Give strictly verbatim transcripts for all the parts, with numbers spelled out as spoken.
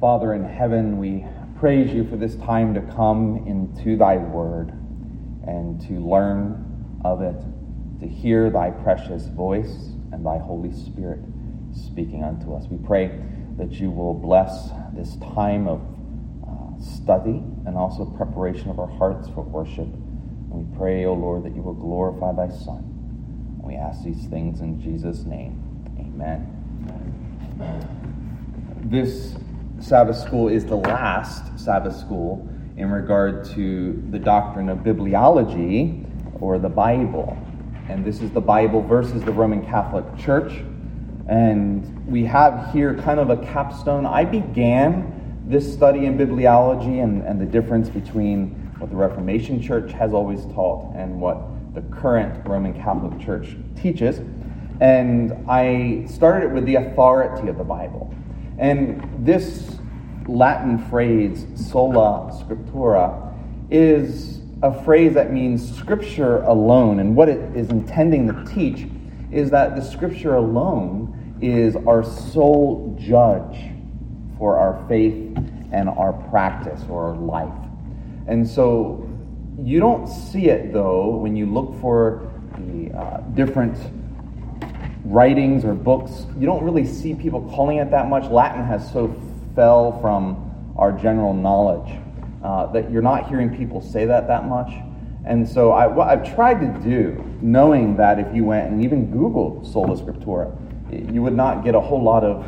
Father in heaven, we praise you for this time to come into thy word and to learn of it, to hear thy precious voice and thy Holy Spirit speaking unto us. We pray that you will bless this time of uh, study and also preparation of our hearts for worship. And we pray, O Lord, that you will glorify thy Son. And we ask these things in Jesus' name. Amen. This Sabbath school is the last Sabbath school in regard to the doctrine of bibliology, or the Bible. And this is the Bible versus the Roman Catholic Church. And we have here kind of a capstone. I began this study in bibliology and, and the difference between what the Reformation Church has always taught and what the current Roman Catholic Church teaches. And I started it with the authority of the Bible. And this Latin phrase, sola scriptura, is a phrase that means scripture alone. And what it is intending to teach is that the scripture alone is our sole judge for our faith and our practice or our life. And so you don't see it, though, when you look for the uh, different writings or books. You don't really see people calling it that much. Latin has so fell from our general knowledge uh, that you're not hearing people say that that much. And so I, what I've tried to do, knowing that if you went and even Googled sola scriptura, you would not get a whole lot of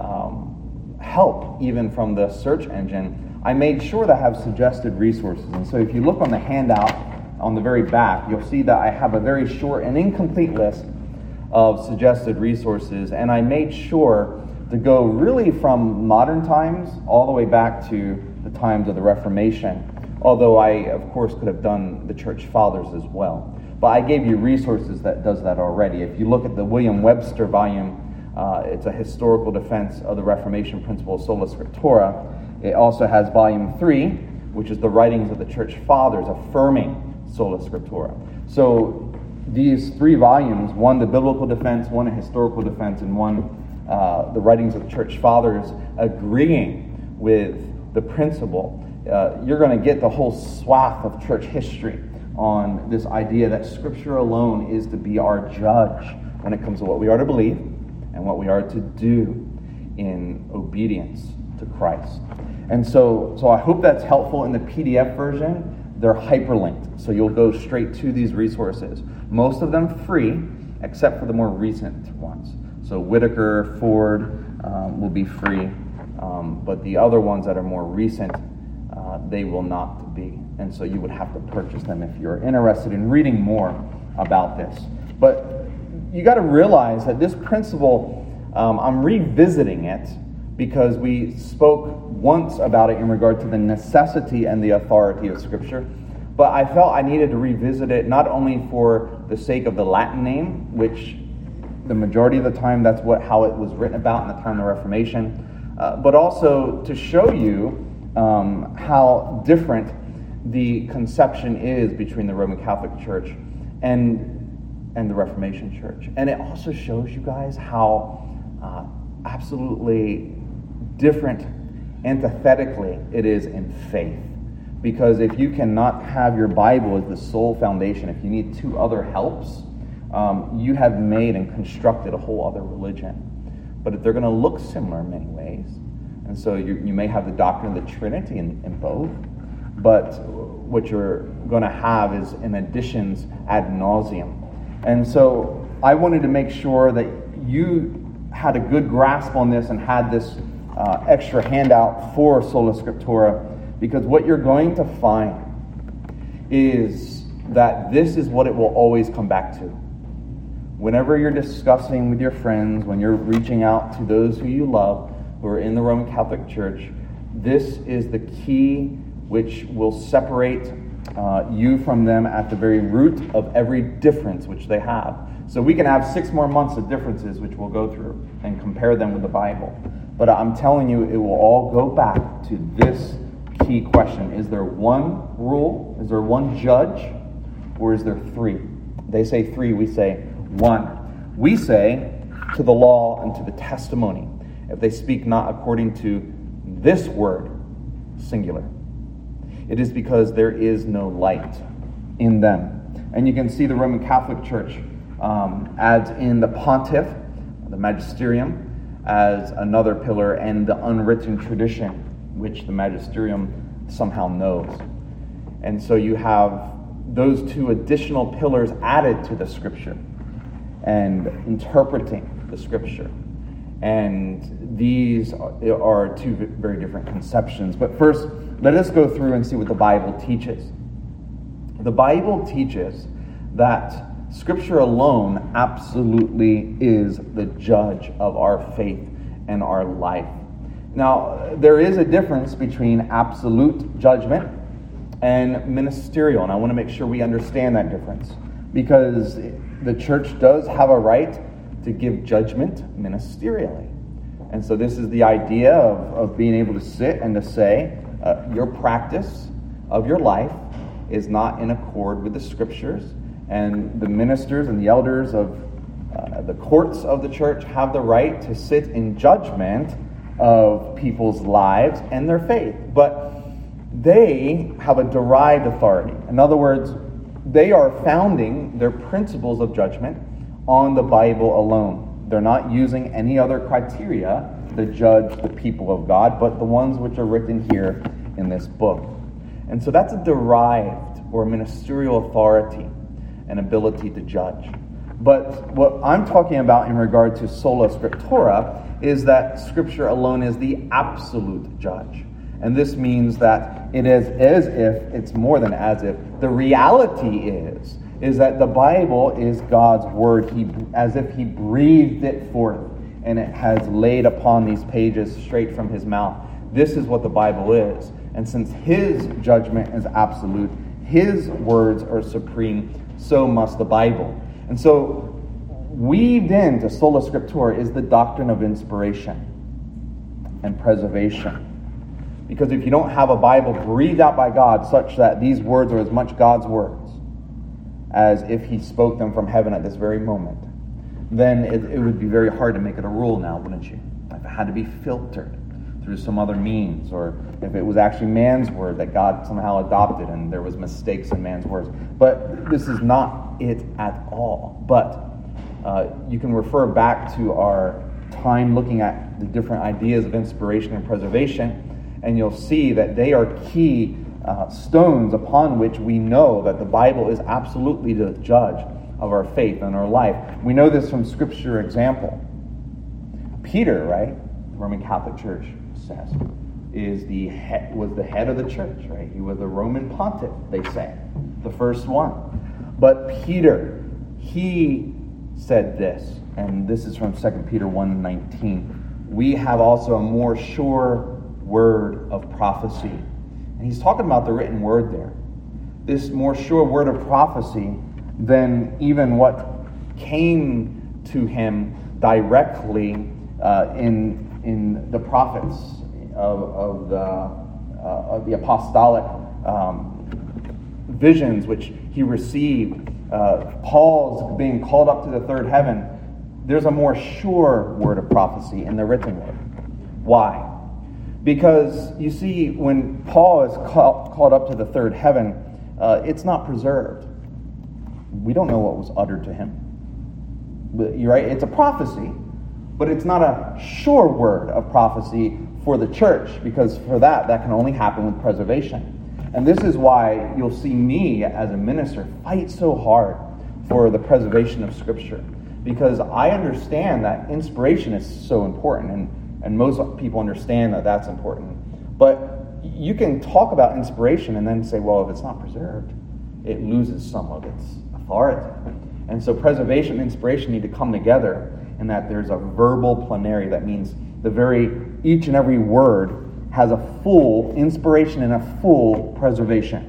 um, help even from the search engine, I made sure to have suggested resources. And so if you look on the handout on the very back, you'll see that I have a very short and incomplete list of suggested resources, and I made sure to go really from modern times all the way back to the times of the Reformation, although I, of course, could have done the Church Fathers as well. But I gave you resources that does that already. If you look at the William Webster volume, uh, it's a historical defense of the Reformation principle of sola scriptura. It also has volume three, which is the writings of the Church Fathers affirming sola scriptura. So these three volumes, one the biblical defense, one a historical defense, and one uh, the writings of the Church Fathers agreeing with the principle, uh, you're going to get the whole swath of church history on this idea that Scripture alone is to be our judge when it comes to what we are to believe and what we are to do in obedience to Christ. And so, so I hope that's helpful. In the P D F version, they're hyperlinked, so you'll go straight to these resources. Most of them free, except for the more recent ones. So Whitaker, Ford um, will be free, um, but the other ones that are more recent, uh, they will not be. And so you would have to purchase them if you're interested in reading more about this. But you got to realize that this principle, um, I'm revisiting it because we spoke once about it in regard to the necessity and the authority of Scripture. But I felt I needed to revisit it not only for the sake of the Latin name, which the majority of the time that's what how it was written about in the time of the Reformation, uh, but also to show you um, how different the conception is between the Roman Catholic Church and, and the Reformation Church. And it also shows you guys how uh, absolutely different antithetically it is in faith. Because if you cannot have your Bible as the sole foundation, if you need two other helps, um, you have made and constructed a whole other religion. But if they're going to look similar in many ways, and so you, you may have the doctrine of the Trinity in, in both, but what you're going to have is an additions ad nauseum. And so I wanted to make sure that you had a good grasp on this and had this uh, extra handout for sola scriptura, because what you're going to find is that this is what it will always come back to. Whenever you're discussing with your friends, when you're reaching out to those who you love, who are in the Roman Catholic Church, this is the key which will separate uh, you from them at the very root of every difference which they have. So we can have six more months of differences which we'll go through and compare them with the Bible. But I'm telling you, it will all go back to this key question. Is there one rule? Is there one judge? Or is there three? They say three, we say one. We say to the law and to the testimony. If they speak not according to This word, singular. It is because there is no light in them. And you can see the Roman Catholic Church um, adds in the pontiff, the magisterium, as another pillar, and the unwritten tradition, which the magisterium somehow knows. And so you have those two additional pillars added to the scripture and interpreting the scripture. And these are two very different conceptions. But first, let us go through and see what the Bible teaches. The Bible teaches that Scripture alone absolutely is the judge of our faith and our life. Now, there is a difference between absolute judgment and ministerial, and I want to make sure we understand that difference, because the church does have a right to give judgment ministerially. And so this is the idea of, of being able to sit and to say, uh, your practice of your life is not in accord with the Scriptures, and the ministers and the elders of uh, the courts of the church have the right to sit in judgment of people's lives and their faith. But they have a derived authority. In other words, they are founding their principles of judgment on the Bible alone. They're not using any other criteria to judge the people of God, but the ones which are written here in this book. And so that's a derived or ministerial authority and ability to judge. But what I'm talking about in regard to sola scriptura is that Scripture alone is the absolute judge. And this means that it is as if, it's more than as if, the reality is, is that the Bible is God's word, he, as if he breathed it forth, and it has laid upon these pages straight from his mouth. This is what the Bible is. And since his judgment is absolute, his words are supreme, so must the Bible. And so, weaved into sola scriptura is the doctrine of inspiration and preservation. Because if you don't have a Bible breathed out by God such that these words are as much God's words as if he spoke them from heaven at this very moment, then it, it would be very hard to make it a rule now, wouldn't you? If it had to be filtered through some other means, or if it was actually man's word that God somehow adopted and there was mistakes in man's words. But this is not it at all. But uh, you can refer back to our time looking at the different ideas of inspiration and preservation, and you'll see that they are key uh, stones upon which we know that the Bible is absolutely the judge of our faith and our life. We know this from Scripture example. Peter, right, the Roman Catholic Church says, is the head, was the head of the church, right? He was the Roman pontiff, they say, the first one. But Peter, he said this, and this is from Second Peter one nineteen. We have also a more sure word of prophecy. And he's talking about the written word there. This more sure word of prophecy than even what came to him directly uh, in in the prophets of, of the uh, of the apostolic um, visions which he received. Uh, Paul's being called up to the third heaven. There's a more sure word of prophecy in the written word. Why? Because, you see, when Paul is call, called up to the third heaven, uh, it's not preserved. We don't know what was uttered to him. But, you're right, it's a prophecy, but it's not a sure word of prophecy for the church, because for that, that can only happen with preservation. And this is why you'll see me as a minister fight so hard for the preservation of Scripture, because I understand that inspiration is so important, and And most people understand that that's important. But you can talk about inspiration and then say, well, if it's not preserved, it loses some of its authority. And so preservation and inspiration need to come together, in that there's a verbal plenary. That means the very, each and every word has a full inspiration and a full preservation.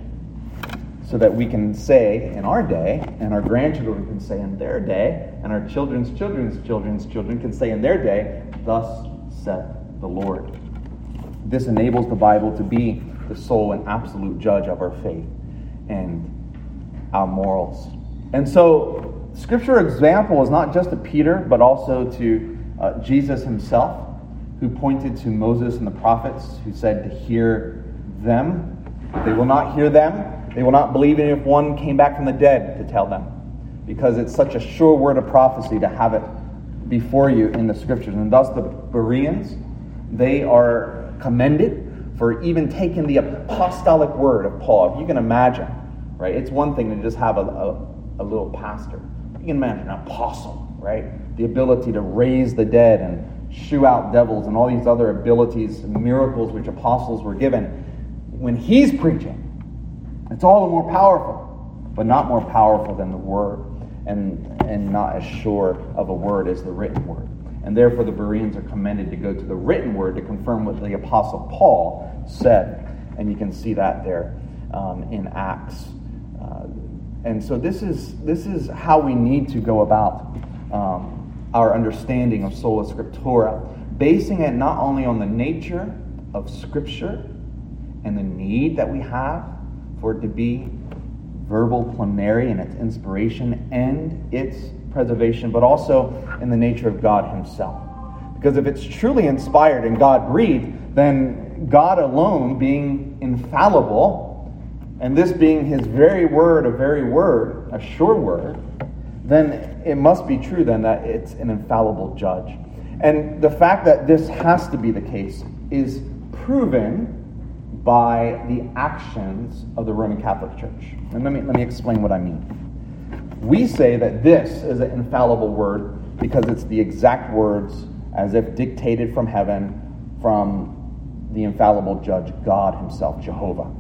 So that we can say in our day, and our grandchildren can say in their day, and our children's children's children's children can say in their day, thus said the Lord. This enables the Bible to be the sole and absolute judge of our faith and our morals. And so, Scripture example is not just to Peter, but also to uh, Jesus himself. who pointed to Moses and the prophets, who said to hear them. They will not hear them. They will not believe even if one came back from the dead to tell them, because it's such a sure word of prophecy to have it before you in the Scriptures. And thus the Bereans, they are commended for even taking the apostolic word of Paul. If you can imagine, right? It's one thing to just have a, a, a little pastor. You can imagine an apostle, right? The ability to raise the dead and shoo out devils and all these other abilities, miracles which apostles were given. When he's preaching, it's all the more powerful, but not more powerful than the word, and, and not as sure of a word as the written word. And therefore the Bereans are commended to go to the written word to confirm what the Apostle Paul said. And you can see that there um, in Acts. Uh, and so this is this is how we need to go about um, our understanding of Sola Scriptura, basing it not only on the nature of Scripture and the need that we have for it to be verbal, plenary in its inspiration and its preservation, but also in the nature of God himself. Because if it's truly inspired and God-breathed, then God alone being infallible, and this being his very word, a very word, a sure word, then it must be true then that it's an infallible judge. And the fact that this has to be the case is proven by the actions of the Roman Catholic Church. And let me, let me explain what I mean. We say that this is an infallible word because it's the exact words as if dictated from heaven from the infallible judge, God himself, Jehovah.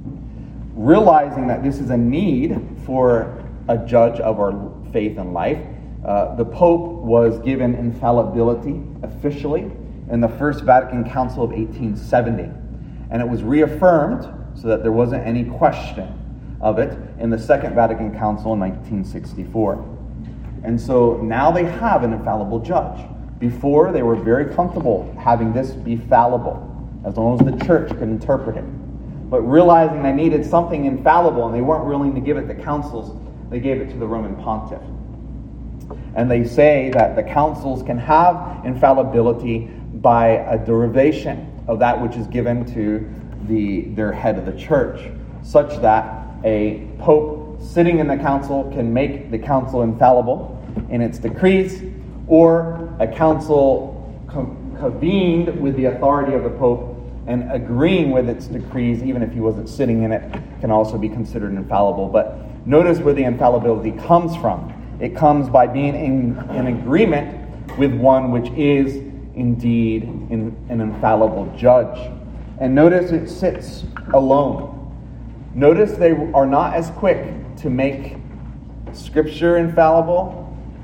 Realizing that this is a need for a judge of our faith and life, uh, the Pope was given infallibility officially in the First Vatican Council of eighteen seventy. And it was reaffirmed so that there wasn't any question of it in the Second Vatican Council in nineteen sixty-four. And so now they have an infallible judge. Before, they were very comfortable having this be fallible, as long as the church could interpret it. But realizing they needed something infallible, and they weren't willing to give it to councils, they gave it to the Roman pontiff. And they say that the councils can have infallibility by a derivation of that which is given to the their head of the church, such that a pope sitting in the council can make the council infallible in its decrees, or a council convened with the authority of the pope and agreeing with its decrees, even if he wasn't sitting in it, can also be considered infallible. But notice where the infallibility comes from. It comes by being in, in agreement with one which is indeed in, an infallible judge. And notice it sits alone. Notice they are not as quick to make Scripture infallible,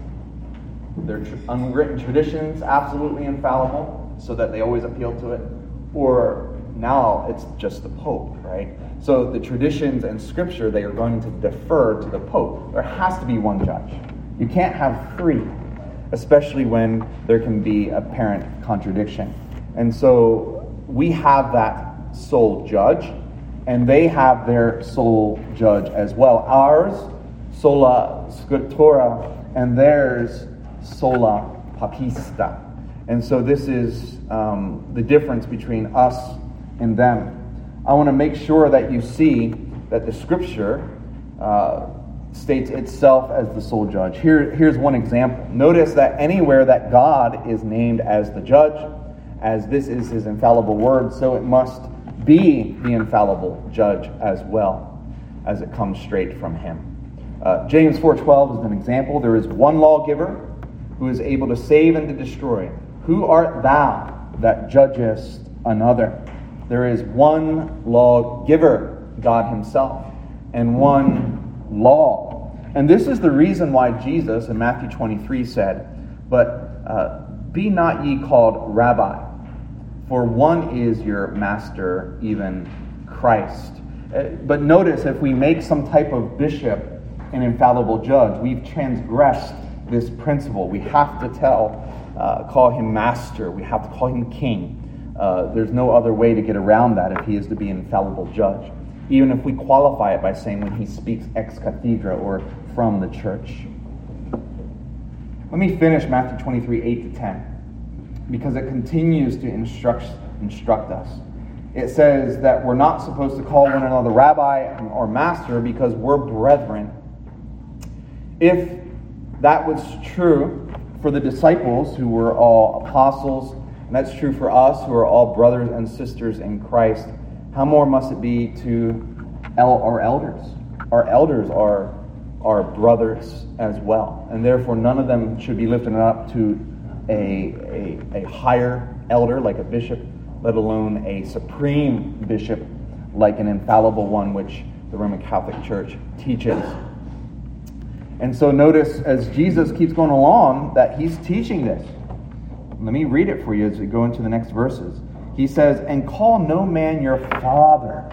their tr- unwritten traditions absolutely infallible, so that they always appeal to it, or now it's just the Pope, right? So the traditions and Scripture, they are going to defer to the Pope. There has to be one judge. You can't have three, especially when there can be apparent contradiction. And so we have that sole judge, and they have their sole judge as well. Ours, sola scriptura, and theirs, sola papista. And so this is um, the difference between us and them. I want to make sure that you see that the Scripture uh, states itself as the sole judge. Here, here's one example. Notice that anywhere that God is named as the judge, as this is his infallible word, so it must be the infallible judge as well, as it comes straight from him. Uh, James four twelve is an example. There is one lawgiver who is able to save and to destroy. Who art thou that judgest another? There is one lawgiver, God himself, and one law. And this is the reason why Jesus in Matthew twenty-three said, But uh, be not ye called rabbi, for one is your master, even Christ. Uh, but notice, if we make some type of bishop an infallible judge, we've transgressed this principle. We have to tell, uh, call him master. We have to call him king. Uh, there's no other way to get around that if he is to be an infallible judge. Even if we qualify it by saying when he speaks ex cathedra or from the church. Let me finish Matthew twenty-three, eight to ten. because it continues to instruct, instruct us. It says that we're not supposed to call one another rabbi or master because we're brethren. If that was true for the disciples who were all apostles, and that's true for us who are all brothers and sisters in Christ, how more must it be to el- our elders? Our elders are our brothers as well, and therefore none of them should be lifted up to a, a, a higher elder like a bishop, let alone a supreme bishop like an infallible one, which the Roman Catholic Church teaches. And so notice as Jesus keeps going along that he's teaching this. Let me read it for you as we go into the next verses. He says, "And call no man your father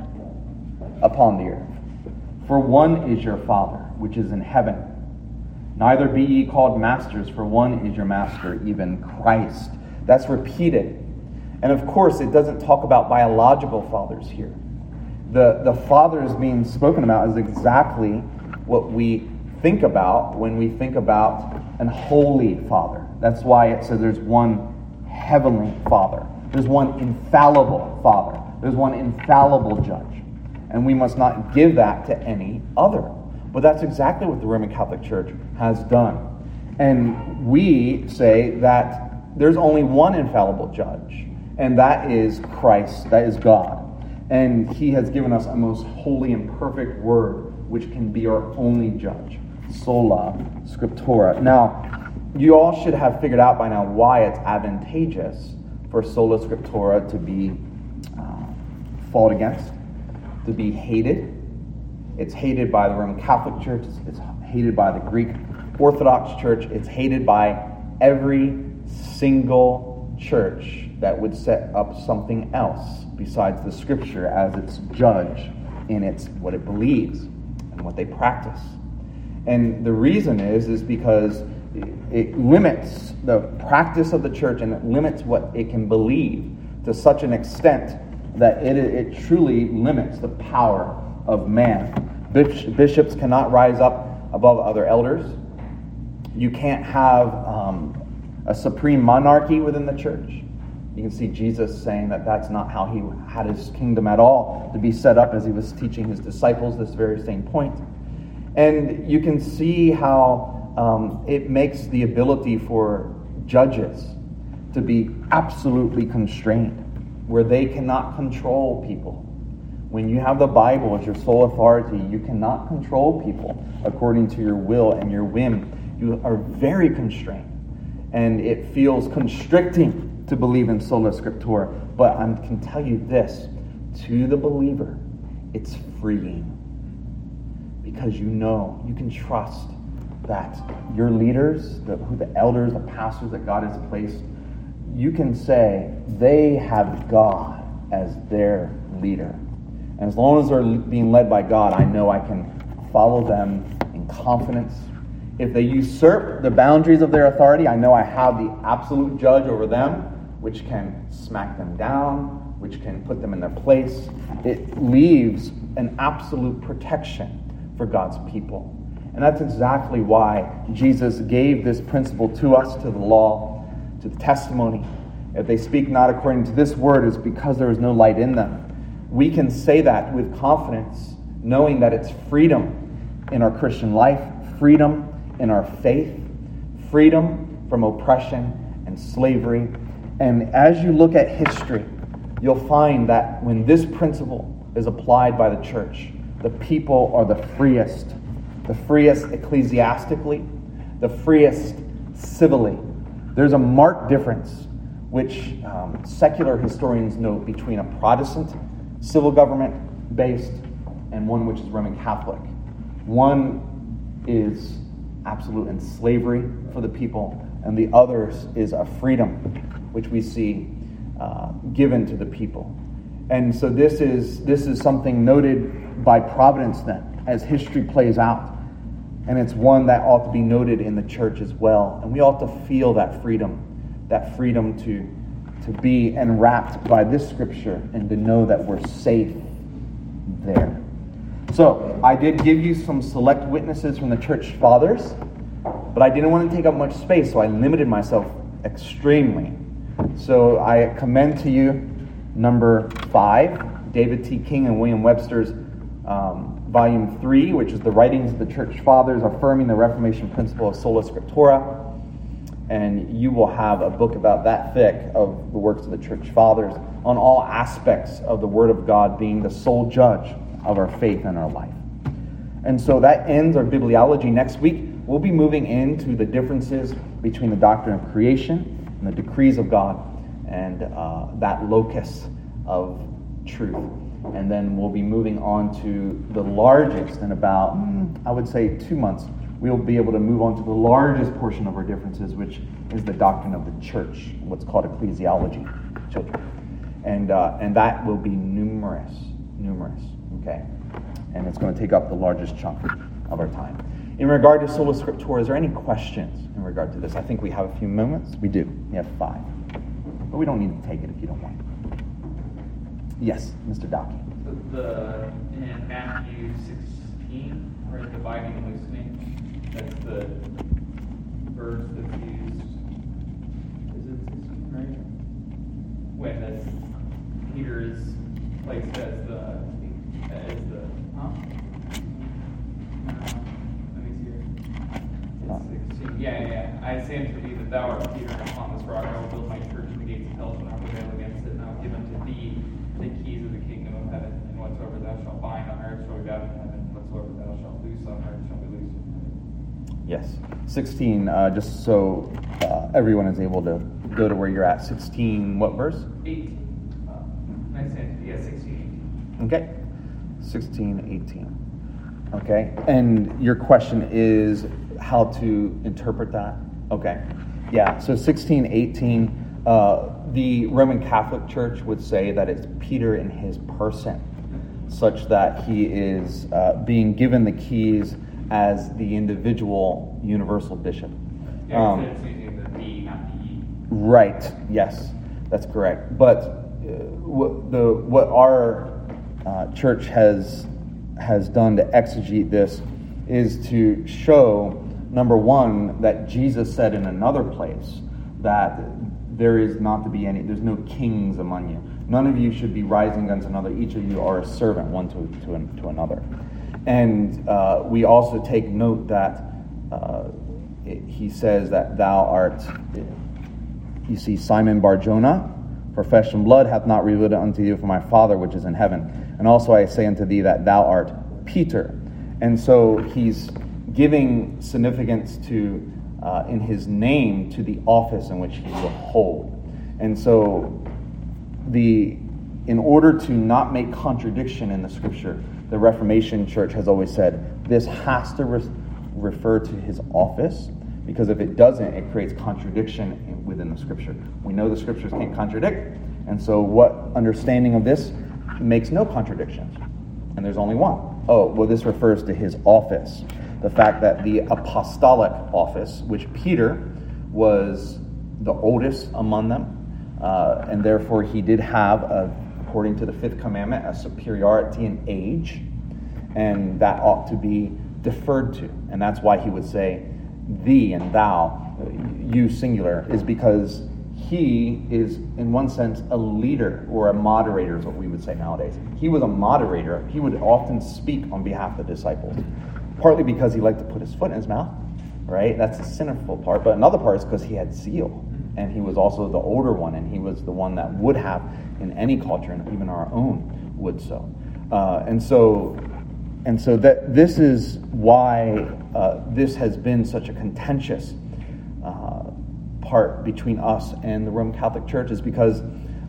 upon the earth, for one is your Father, which is in heaven. Neither be ye called masters, for one is your master, even Christ." That's repeated. And of course, it doesn't talk about biological fathers here. The, the fathers being spoken about is exactly what we think about when we think about an holy father. That's why it says there's one heavenly Father. There's one infallible Father. There's one infallible judge. And we must not give that to any other. But that's exactly what the Roman Catholic Church has done. And we say that there's only one infallible judge, and that is Christ, that is God. And he has given us a most holy and perfect word, which can be our only judge. Sola Scriptura. Now, you all should have figured out by now why it's advantageous for Sola Scriptura to be uh, fought against, to be hated. It's hated by the Roman Catholic Church. It's, it's hated by the Greek Orthodox Church. It's hated by every single church that would set up something else besides the Scripture as its judge in its what it believes and what they practice. And the reason is, is because it limits the practice of the church and it limits what it can believe to such an extent that it, it truly limits the power of man. Bishops cannot rise up above other elders. You can't have um, a supreme monarchy within the church. You can see Jesus saying that that's not how he had his kingdom at all to be set up as he was teaching his disciples this very same point. And you can see how um, it makes the ability for judges to be absolutely constrained, where they cannot control people. When you have the Bible as your sole authority, you cannot control people according to your will and your whim. You are very constrained. And it feels constricting to believe in sola scriptura. But I can tell you this, to the believer, it's freeing. Because you know, you can trust that your leaders, the, who the elders, the pastors that God has placed, you can say they have God as their leader. And as long as they're being led by God, I know I can follow them in confidence. If they usurp the boundaries of their authority, I know I have the absolute judge over them, which can smack them down, which can put them in their place. It leaves an absolute protection for God's people. And that's exactly why Jesus gave this principle to us, to the law, to the testimony. If they speak not according to this word, it's because there is no light in them. We can say that with confidence, knowing that it's freedom in our Christian life, freedom in our faith, freedom from oppression and slavery. And as you look at history, you'll find that when this principle is applied by the church, the people are the freest. The freest ecclesiastically, the freest civilly. There's a marked difference, which um, secular historians note, between a Protestant civil government based and one which is Roman Catholic. One is absolute in slavery for the people, and the other is a freedom which we see uh, given to the people. And so this is this is something noted by providence then, as history plays out. And it's one that ought to be noted in the church as well. And we ought to feel that freedom, that freedom to, to be enwrapped by this scripture and to know that we're safe there. So, I did give you some select witnesses from the church fathers, but I didn't want to take up much space, so I limited myself extremely. So I commend to you number five, David T. King and William Webster's um, volume three, which is the writings of the Church Fathers affirming the Reformation principle of sola scriptura. And you will have a book about that thick of the works of the Church Fathers on all aspects of the Word of God being the sole judge of our faith and our life. And so that ends our bibliology. Next week, we'll be moving into the differences between the doctrine of creation and the decrees of God and uh, that locus of truth. And then we'll be moving on to the largest, in about, mm, I would say, two months, we'll be able to move on to the largest portion of our differences, which is the doctrine of the church, what's called ecclesiology, children. And uh, and that will be numerous, numerous, okay? And it's going to take up the largest chunk of our time. In regard to sola scriptura, is there any questions in regard to this? I think we have a few moments. We do. We have five. But we don't need to take it if you don't want. Yes, Mister Docky. The, in Matthew sixteen, where the binding and loosening, that's the verse that's used. Is it sixteen, right? When that's Peter is placed as the as the huh? Uh, let me see here. It's sixteen. Yeah, yeah, yeah. I say unto thee that thou art Peter, and upon this rock I will build my church, and the gates of hell shall not prevail against it, and I will give unto thee the keys of the kingdom of heaven, and whatsoever thou shalt bind on earth shall be bound in heaven, and whatsoever thou shalt loose on earth shall be loosed in heaven. Yes. sixteen, uh, just so uh, everyone is able to go to where you're at. sixteen, what verse? eight. Uh, nice hand. Yeah, sixteen, eighteen. Okay. sixteen, eighteen. Okay. And your question is how to interpret that? Okay. Yeah. So sixteen, eighteen, uh, the Roman Catholic Church would say that it's Peter in his person, such that he is uh, being given the keys as the individual universal bishop. Yeah, um, it's using the D, not the E. Right. Yes, that's correct. But uh, what the what our uh, church has has done to exegete this is to show, number one, that Jesus said in another place that there is not to be any, there's no kings among you. None of you should be rising against another. Each of you are a servant one to to, to another. And uh, we also take note that uh, it, he says that thou art, you see, Simon Bar-Jonah, for flesh and blood hath not revealed it unto you from my Father which is in heaven. And also I say unto thee that thou art Peter. And so he's giving significance to, uh, in his name, to the office in which he will hold. And so the in order to not make contradiction in the scripture, the Reformation Church has always said this has to re- refer to his office, because if it doesn't, it creates contradiction in, within the scripture. We know the scriptures can't contradict, and so what understanding of this makes no contradictions? And there's only one. Oh, well, this refers to his office. The fact that the apostolic office, which Peter was the oldest among them, uh, and therefore he did have, a, according to the fifth commandment, a superiority in age, and that ought to be deferred to. And that's why he would say, thee and thou, you singular, is because he is, in one sense, a leader or a moderator is what we would say nowadays. He was a moderator. He would often speak on behalf of the disciples, partly because he liked to put his foot in his mouth, right? That's the sinful part. But another part is because he had zeal, and he was also the older one, and he was the one that would have, in any culture, and even our own, would so. Uh, and so, and so that this is why uh, this has been such a contentious uh, part between us and the Roman Catholic Church, is because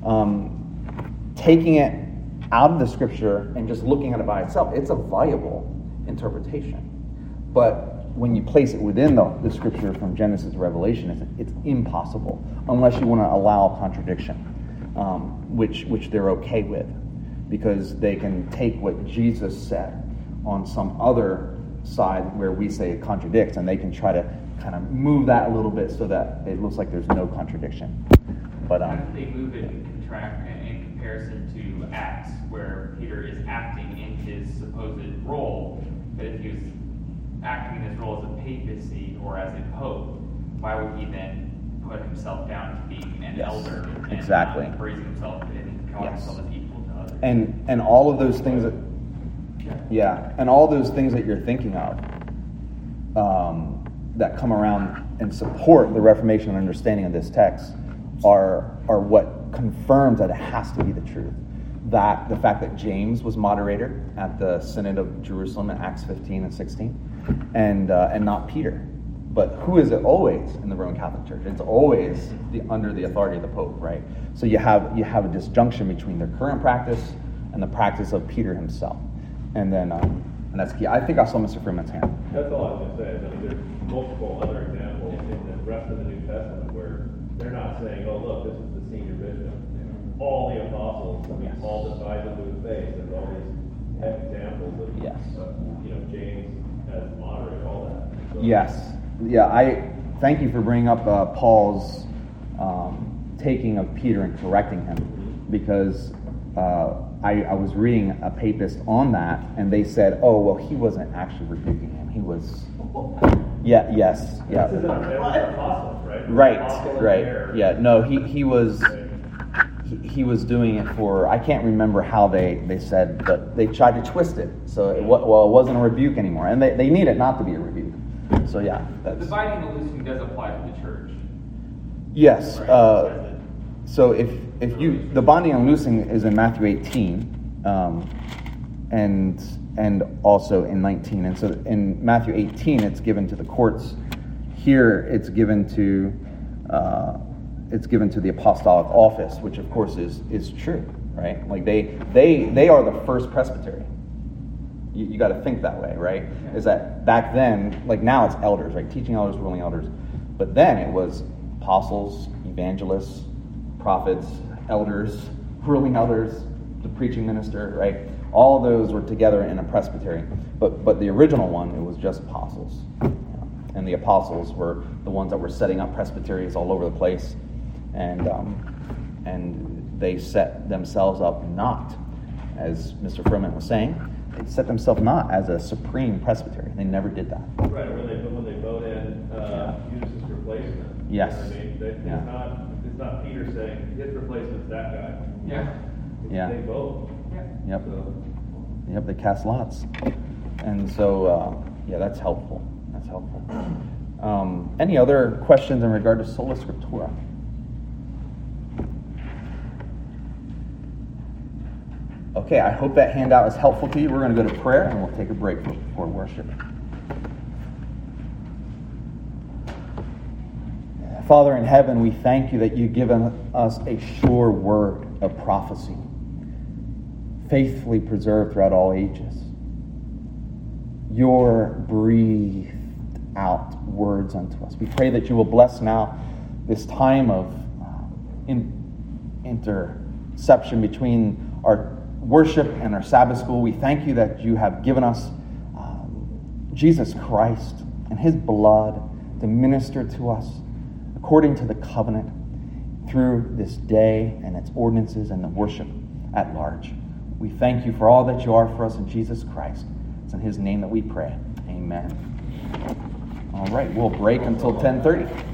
um, taking it out of the scripture and just looking at it by itself, it's a viable interpretation. But when you place it within the, the scripture from Genesis to Revelation, it's, it's impossible unless you want to allow contradiction, um, which which they're okay with, because they can take what Jesus said on some other side where we say it contradicts, and they can try to kind of move that a little bit so that it looks like there's no contradiction. But um, how do they move it in, contract, in comparison to Acts, where Peter is acting in his supposed role? But if he was acting in his role as a papacy or as a pope, why would he then put himself down to being an Yes, elder and exactly. not raising himself and calling Yes. himself as equal to others. And and all of those things that Yeah. yeah, and all those things that you're thinking of um, that come around and support the Reformation and understanding of this text are are what confirms that it has to be the truth. That the fact that James was moderator at the Synod of Jerusalem in Acts fifteen and sixteen, and uh, and not Peter. But who is it always in the Roman Catholic Church? It's always the, under the authority of the Pope, right? So you have you have a disjunction between their current practice and the practice of Peter himself, and then um, and that's key. I think I saw Mister Freeman's hand. That's all I was going to say. I mean, there's multiple other examples in the rest of the New Testament where they're not saying, "Oh, look, this is the senior bishop." All the apostles, I mean, Paul decides to his face. There's all these examples of, Yes. uh, you know, James as moderator, all that. So, Yes. Yeah, I thank you for bringing up uh, Paul's um, taking of Peter and correcting him, because uh, I, I was reading a papist on that, and they said, "Oh, well, he wasn't actually rebuking him. He was." Yeah. Yes. Yeah. This is an apostle, right? Right. Apostle in Right. error. Yeah. No, he he was. He, he was doing it for, I can't remember how they, they said, but they tried to twist it. So, it, wa- well, it wasn't a rebuke anymore. And they, they need it not to be a rebuke. So, yeah. That's, The binding and loosing does apply to the church. yes. Right. Uh, so, if if you, the binding and loosing is in Matthew eighteen, um, and and also in nineteen. And so, in Matthew eighteen, it's given to the courts. Here, it's given to... Uh, it's given to the apostolic office, which of course is is true, right? Like they they they are the first presbytery. You, you got to think that way, right? Yeah. Is that back then, like now it's elders, right? Teaching elders, ruling elders, but then it was apostles, evangelists, prophets, elders, ruling elders, the preaching minister, right? All those were together in a presbytery, but but the original one, it was just apostles, and the apostles were the ones that were setting up presbyteries all over the place. And um, and they set themselves up not, as Mister Furman was saying, they set themselves not as a supreme presbytery. They never did that. Right, when they when they vote in uh, Judas' replacement. Yes. You know what I mean? They, it's Yeah. not it's not Peter saying his replacement's that guy. Yeah. It's Yeah. They vote. Yeah. Yep. So, Yep. They cast lots. And so, uh, yeah, that's helpful. That's helpful. Um, any other questions in regard to Sola Scriptura? Okay, I hope that handout is helpful to you. We're going to go to prayer and we'll take a break before worship. Father in heaven, we thank you that you've given us a sure word of prophecy, faithfully preserved throughout all ages. Your breathed out words unto us. We pray that you will bless now this time of uh, in, interception between our worship and our Sabbath school. We thank you that you have given us um, Jesus Christ and his blood to minister to us according to the covenant through this day and its ordinances and the worship at large. We thank you for all that you are for us in Jesus Christ. It's in his name that we pray. Amen. All right, we'll break until ten thirty.